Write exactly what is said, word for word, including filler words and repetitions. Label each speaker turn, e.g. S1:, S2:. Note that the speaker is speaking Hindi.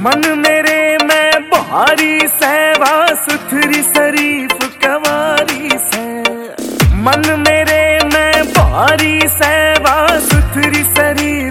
S1: मन मेरे में बहारी सहवा सुथरी शरीफ कवारी से। मन मेरे में बहारी सहवा सुथरी शरीफ